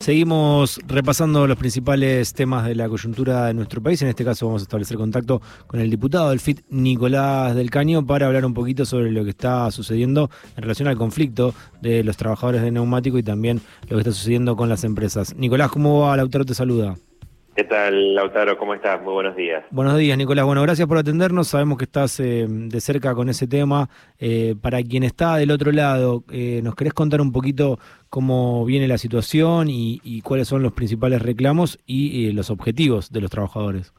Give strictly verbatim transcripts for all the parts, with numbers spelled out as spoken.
Seguimos repasando los principales temas de la coyuntura de nuestro país. En este caso vamos a establecer contacto con el diputado del F I T, Nicolás del Caño, para hablar un poquito sobre lo que está sucediendo en relación al conflicto de los trabajadores de neumático y también lo que está sucediendo con las empresas. Nicolás, ¿cómo va? Lautaro te saluda. ¿Qué tal, Lautaro? ¿Cómo estás? Muy buenos días. Buenos días, Nicolás. Bueno, gracias por atendernos. Sabemos que estás eh, de cerca con ese tema. Eh, para quien está del otro lado, eh, ¿nos querés contar un poquito cómo viene la situación y, y cuáles son los principales reclamos y eh, los objetivos de los trabajadores?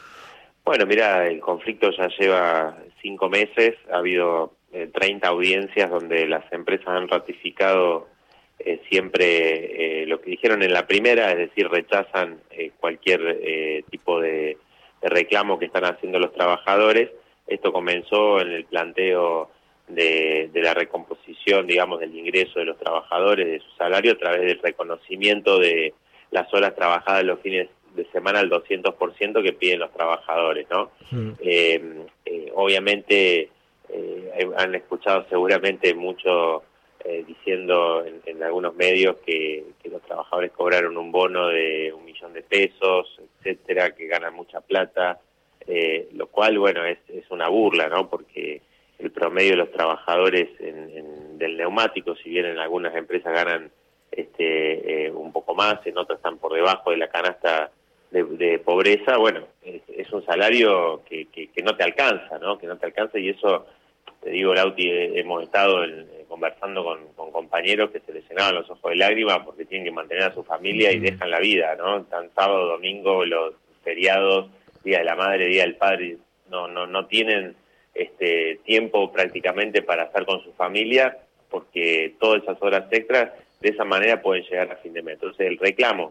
Bueno, mira, el conflicto ya lleva cinco meses. Ha habido eh, treinta audiencias donde las empresas han ratificado Eh, siempre eh, lo que dijeron en la primera, es decir, rechazan eh, cualquier eh, tipo de, de reclamo que están haciendo los trabajadores. Esto comenzó en el planteo de, de la recomposición, digamos, del ingreso de los trabajadores, de su salario, a través del reconocimiento de las horas trabajadas los fines de semana al doscientos por ciento que piden los trabajadores, ¿no? Mm. Eh, eh, obviamente eh, han escuchado seguramente mucho Eh, diciendo en, en algunos medios que, que los trabajadores cobraron un bono de un millón de pesos, etcétera, que ganan mucha plata, eh, lo cual, bueno, es, es una burla, ¿no? Porque el promedio de los trabajadores en, en, del neumático, si bien en algunas empresas ganan este eh, un poco más, en otras están por debajo de la canasta de, de pobreza, bueno, es, es un salario que, que, que no te alcanza, ¿no? Que no te alcanza, y eso, te digo, Lauti, hemos estado en, conversando con, con compañeros que se les llenaban los ojos de lágrimas porque tienen que mantener a su familia y dejan la vida, ¿no? Tan sábado, domingo, los feriados, Día de la Madre, Día del Padre, no no no tienen este tiempo prácticamente para estar con su familia, porque todas esas horas extras de esa manera pueden llegar a fin de mes. Entonces el reclamo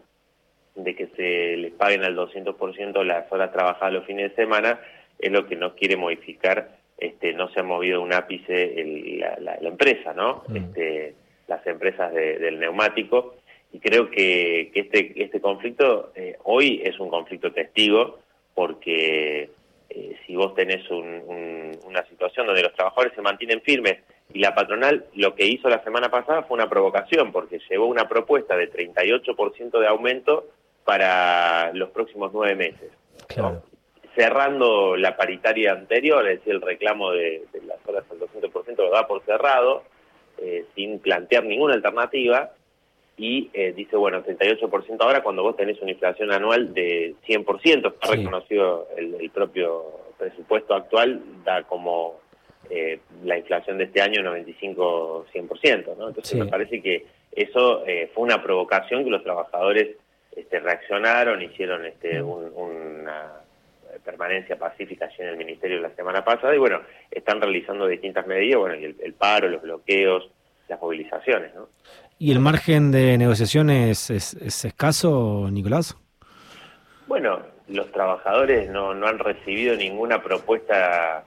de que se les paguen al doscientos por ciento las horas trabajadas los fines de semana es lo que no quiere modificar. Este, no se ha movido un ápice el, la, la, la empresa, ¿no? Mm. Este, las empresas de, del neumático, y creo que, que este, este conflicto eh, hoy es un conflicto testigo, porque eh, si vos tenés un, un, una situación donde los trabajadores se mantienen firmes y la patronal lo que hizo la semana pasada fue una provocación, porque llevó una propuesta de treinta y ocho por ciento de aumento para los próximos nueve meses, ¿no? Claro. Cerrando la paritaria anterior, es decir, el reclamo de, de las horas al doscientos por ciento lo da por cerrado, eh, sin plantear ninguna alternativa, y eh, dice, bueno, treinta y ocho por ciento ahora cuando vos tenés una inflación anual de cien por ciento, está sí. reconocido el, el propio presupuesto actual, da como eh, la inflación de este año noventa y cinco a cien por ciento, ¿no? Entonces sí. me parece que eso eh, fue una provocación que los trabajadores este, reaccionaron, hicieron este, un, una permanencia pacífica allí en el Ministerio la semana pasada, y bueno, están realizando distintas medidas, bueno, el, el paro, los bloqueos, las movilizaciones, ¿no? ¿Y el margen de negociación es, es, es escaso, Nicolás? Bueno, los trabajadores no, no han recibido ninguna propuesta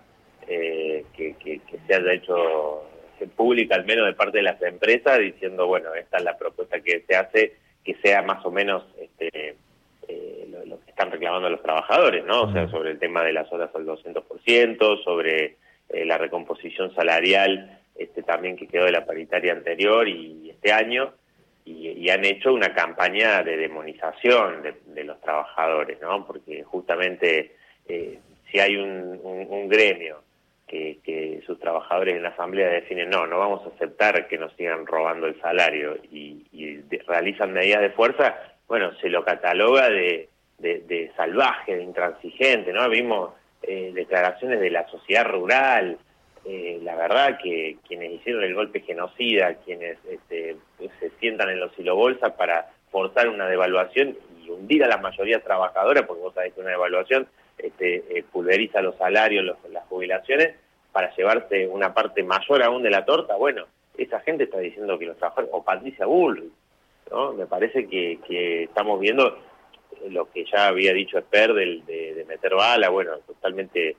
eh, que, que, que se haya hecho pública, al menos de parte de las empresas, diciendo, bueno, esta es la propuesta que se hace, que sea más o menos este Eh, lo, lo que están reclamando los trabajadores, ¿no? O sea, sobre el tema de las horas al doscientos por ciento, sobre eh, la recomposición salarial este también que quedó de la paritaria anterior y este año, y, y han hecho una campaña de demonización de, de los trabajadores, ¿no? Porque justamente eh, si hay un, un, un gremio que, que sus trabajadores en la asamblea definen, no, no vamos a aceptar que nos sigan robando el salario, y, y de, realizan medidas de fuerza, bueno, se lo cataloga de, de, de salvaje, de intransigente, ¿no? Vimos eh, declaraciones de la sociedad rural, eh, la verdad que quienes hicieron el golpe genocida, quienes este, se sientan en los silobolsas para forzar una devaluación y hundir a la mayoría trabajadora, porque vos sabés que una devaluación este, eh, pulveriza los salarios, los, las jubilaciones, para llevarse una parte mayor aún de la torta. Bueno, esa gente está diciendo que los trabajadores, o Patricia Bullrich, ¿no? Me parece que, que estamos viendo lo que ya había dicho Esper de, de, de meter bala, bueno, totalmente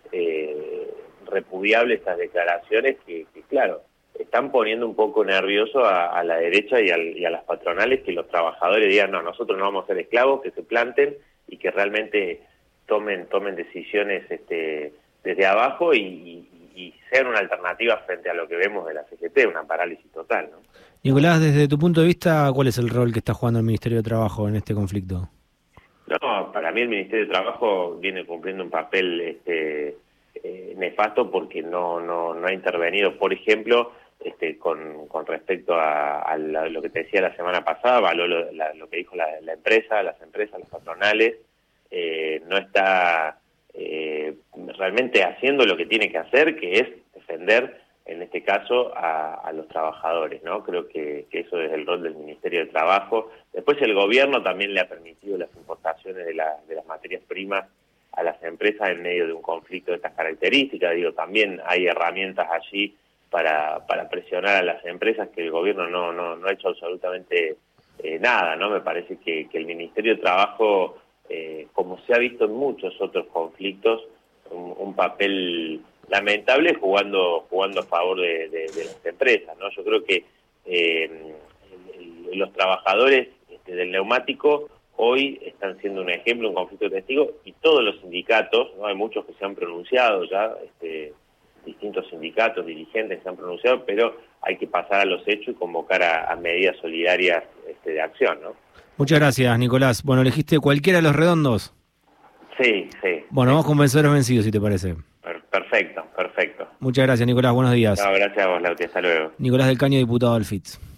eh, repudiable estas declaraciones que, que, claro, están poniendo un poco nervioso a, a la derecha y, al, y a las patronales, que los trabajadores digan, no, nosotros no vamos a ser esclavos, que se planten y que realmente tomen tomen decisiones este, desde abajo y, y, y sean una alternativa frente a lo que vemos de la C G T, una parálisis total, ¿no? Nicolás, desde tu punto de vista, ¿cuál es el rol que está jugando el Ministerio de Trabajo en este conflicto? No, para mí el Ministerio de Trabajo viene cumpliendo un papel este, eh, nefasto porque no, no, no ha intervenido, por ejemplo, este, con, con respecto a, a la, lo que te decía la semana pasada, valoró lo, la, lo que dijo la, la empresa, las empresas, las patronales, eh, no está eh, realmente haciendo lo que tiene que hacer, que es defender, en este caso, a, a los trabajadores, ¿no? Creo que, que eso es el rol del Ministerio de Trabajo. Después el gobierno también le ha permitido las importaciones de, la, de las materias primas a las empresas en medio de un conflicto de estas características. Digo, también hay herramientas allí para, para presionar a las empresas que el gobierno no, no, no ha hecho absolutamente eh, nada, ¿no? Me parece que, que el Ministerio de Trabajo, eh, como se ha visto en muchos otros conflictos, un, un papel lamentable jugando jugando a favor de, de, de las empresas, ¿no? Yo creo que eh, el, el, los trabajadores este, del neumático hoy están siendo un ejemplo, un conflicto de testigos, y todos los sindicatos, ¿no? Hay muchos que se han pronunciado ya, este, distintos sindicatos, dirigentes se han pronunciado, pero hay que pasar a los hechos y convocar a, a medidas solidarias este, de acción, ¿no? Muchas gracias, Nicolás. Bueno, ¿elegiste cualquiera de los redondos? Sí, sí. Bueno, sí. vamos con vencedores vencidos, si te parece. Perfecto, perfecto. Muchas gracias, Nicolás. Buenos días. No, gracias a vos, Lauti. Hasta luego. Nicolás del Caño, diputado del F I T S.